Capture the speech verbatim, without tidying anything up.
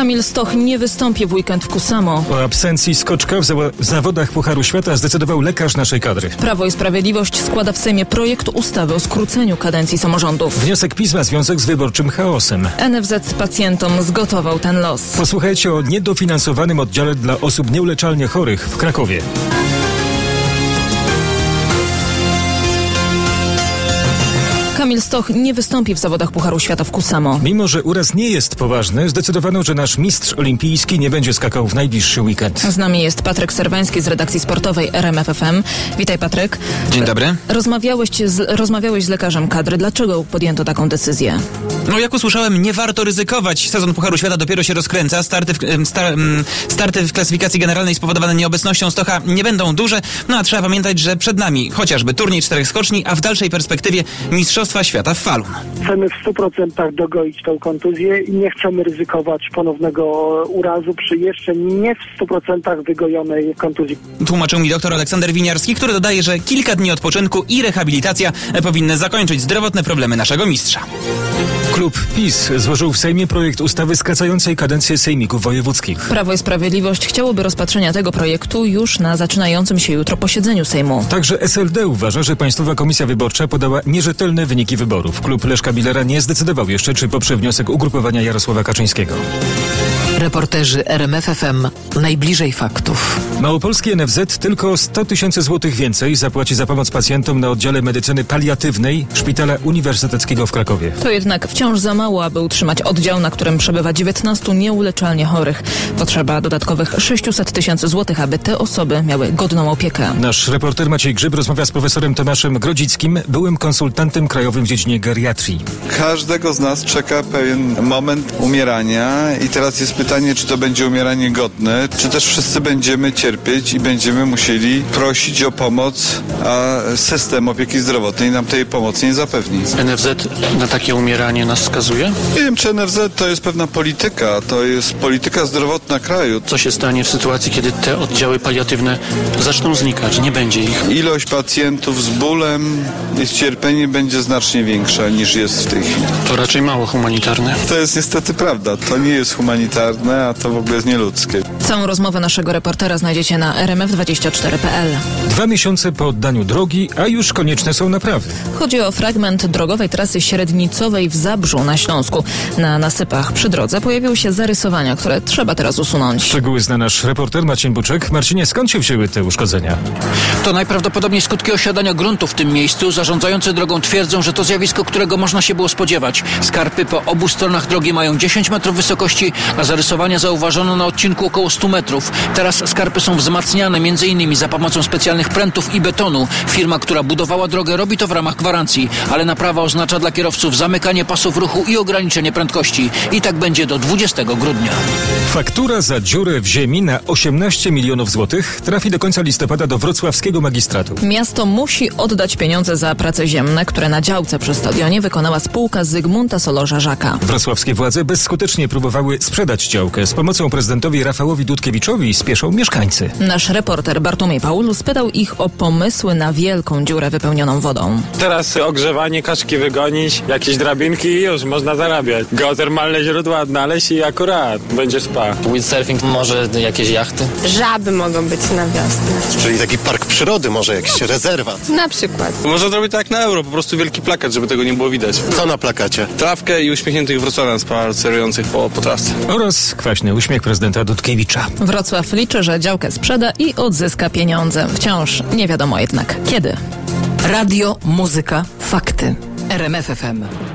Kamil Stoch nie wystąpi w weekend w Kusamo. O absencji skoczka w, zało- w zawodach Pucharu Świata zdecydował lekarz naszej kadry. Prawo i Sprawiedliwość składa w Sejmie projekt ustawy o skróceniu kadencji samorządów. Wniosek PiS ma związek z wyborczym chaosem. N F Z pacjentom zgotował ten los. Posłuchajcie o niedofinansowanym oddziale dla osób nieuleczalnie chorych w Krakowie. Kamil Stoch nie wystąpi w zawodach Pucharu Świata w Kusamo. Mimo że uraz nie jest poważny, zdecydowano, że nasz mistrz olimpijski nie będzie skakał w najbliższy weekend. Z nami jest Patryk Serwański z redakcji sportowej R M F F M. Witaj, Patryk. Dzień dobry. Rozmawiałeś z, rozmawiałeś z lekarzem kadry. Dlaczego podjęto taką decyzję? No jak usłyszałem, nie warto ryzykować. Sezon Pucharu Świata dopiero się rozkręca. Starty w, star, starty w klasyfikacji generalnej spowodowane nieobecnością Stocha nie będą duże. No a trzeba pamiętać, że przed nami chociażby turniej czterech skoczni, a w dalszej perspektywie Mistrzostwa Świata w Falun. Chcemy w stu procentach dogoić tą kontuzję i nie chcemy ryzykować ponownego urazu przy jeszcze nie w stu procentach wygojonej kontuzji. Tłumaczył mi doktor Aleksander Winiarski, który dodaje, że kilka dni odpoczynku i rehabilitacja powinny zakończyć zdrowotne problemy naszego mistrza. Klub PiS złożył w Sejmie projekt ustawy skracającej kadencję sejmików wojewódzkich. Prawo i Sprawiedliwość chciałoby rozpatrzenia tego projektu już na zaczynającym się jutro posiedzeniu Sejmu. Także S L D uważa, że Państwowa Komisja Wyborcza podała nierzetelne wyniki wyborów. Klub Leszka Billera nie zdecydował jeszcze, czy poprze wniosek ugrupowania Jarosława Kaczyńskiego. Reporterzy R M F F M najbliżej faktów. Małopolski N F Z tylko sto tysięcy złotych więcej zapłaci za pomoc pacjentom na oddziale medycyny paliatywnej Szpitala Uniwersyteckiego w Krakowie. To jednak wciąż za mało, aby utrzymać oddział, na którym przebywa dziewiętnastu nieuleczalnie chorych. Potrzeba dodatkowych sześćset tysięcy złotych, aby te osoby miały godną opiekę. Nasz reporter Maciej Grzyb rozmawia z profesorem Tomaszem Grodzickim, byłym konsultantem krajowym w dziedzinie geriatrii. Każdego z nas czeka pewien moment umierania i teraz jest pytanie, czy to będzie umieranie godne, czy też wszyscy będziemy cierpieć i będziemy musieli prosić o pomoc, a system opieki zdrowotnej nam tej pomocy nie zapewni. N F Z na takie umieranie nas skazuje? Nie wiem, czy N F Z to jest pewna polityka, to jest polityka zdrowotna kraju. Co się stanie w sytuacji, kiedy te oddziały paliatywne zaczną znikać, nie będzie ich? Ilość pacjentów z bólem i z cierpieniem będzie znacznie większa niż jest w tej chwili. To raczej mało humanitarne. To jest niestety prawda, to nie jest humanitarne, a to w ogóle jest nieludzkie. Całą rozmowę naszego reportera znajdziecie na r m f dwadzieścia cztery kropka p l. Dwa miesiące po oddaniu drogi, a już konieczne są naprawy. Chodzi o fragment drogowej trasy średnicowej w Zabrzu na Śląsku. Na nasypach przy drodze pojawiły się zarysowania, które trzeba teraz usunąć. Szczegóły zna nasz reporter Marcin Buczek. Marcinie, skąd się wzięły te uszkodzenia? To najprawdopodobniej skutki osiadania gruntu w tym miejscu. Zarządzający drogą twierdzą, że to zjawisko, którego można się było spodziewać. Skarpy po obu stronach drogi mają dziesięć metrów wysokości, a zarysowania zauważono na odcinku około stu metrów. Teraz skarpy są wzmacniane między innymi za pomocą specjalnych prętów i betonu. Firma, która budowała drogę, robi to w ramach gwarancji, ale naprawa oznacza dla kierowców zamykanie pasów ruchu i ograniczenie prędkości. I tak będzie do dwudziestego grudnia. Faktura za dziurę w ziemi na osiemnaście milionów złotych trafi do końca listopada do wrocławskiego magistratu. Miasto musi oddać pieniądze za prace ziemne, które na działce przy stadionie wykonała spółka Zygmunta Solorza-Żaka. Wrocławskie władze bezskutecznie próbowały sprzedać działkę. Z pomocą prezydentowi Rafałowi Dudkiewiczowi spieszą mieszkańcy. Nasz reporter Bartłomiej Paul spytał ich o pomysły na wielką dziurę wypełnioną wodą. Teraz ogrzewanie, kaczki wygonić, jakieś drabinki i już można zarabiać. Geotermalne źródła odnaleźć i akurat będzie spa. Windsurfing, może jakieś jachty? Żaby mogą być na wiosnę. Czyli taki park przyrody, może jakiś rezerwat. Na przykład. Można zrobić tak jak na euro, po prostu wielki plakat, żeby tego nie było widać. Co na plakacie? Trawkę i uśmiechniętych wrocławian spacerujących po, po trasce. Oraz kwaśny uśmiech prezydenta Dudkiewicza. Wrocław liczy, że działkę sprzeda i odzyska pieniądze. Wciąż nie wiadomo jednak kiedy. Radio, muzyka, fakty. R M F F M.